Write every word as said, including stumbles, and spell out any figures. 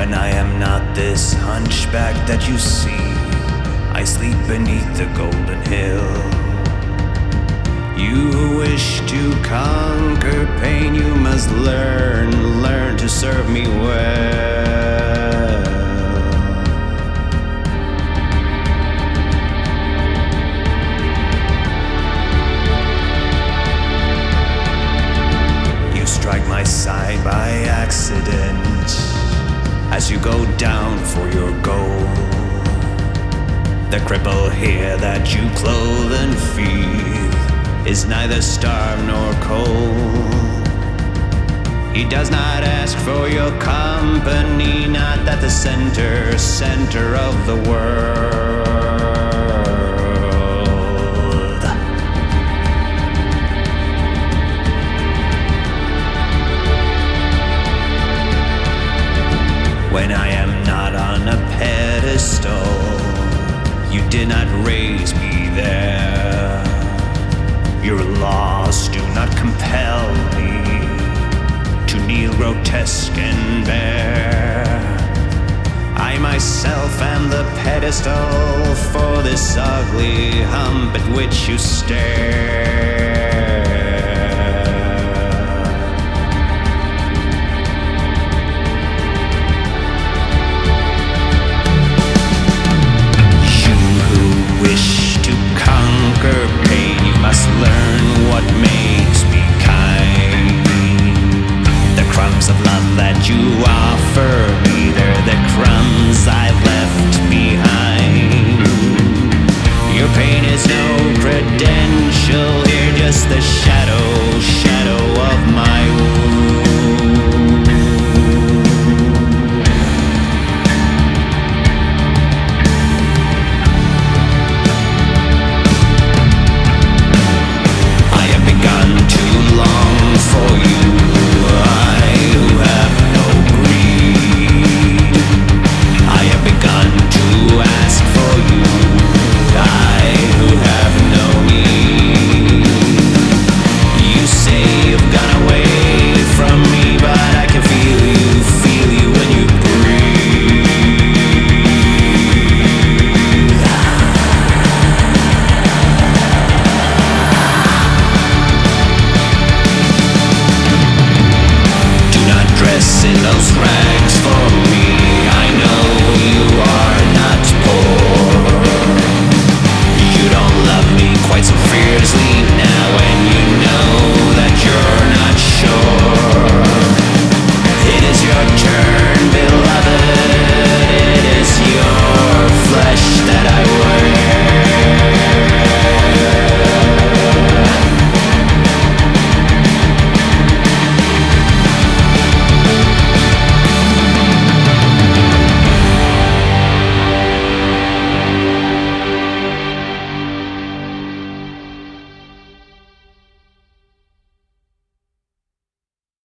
When I am not this hunchback that you see, I sleep beneath the golden hill. You who wish to conquer pain, you must learn, learn to serve me well. You strike my side by accident as you go down for your goal. The cripple here that you clothe and feed is neither starved nor cold. He does not ask for your company, not at the center, center of the world. When I am not on a pedestal, you did not raise me there. Your laws do not compel me to kneel grotesque and bare. I myself am the pedestal for this ugly hump at which you stare. Learn what makes me kind. The crumbs of love that you offer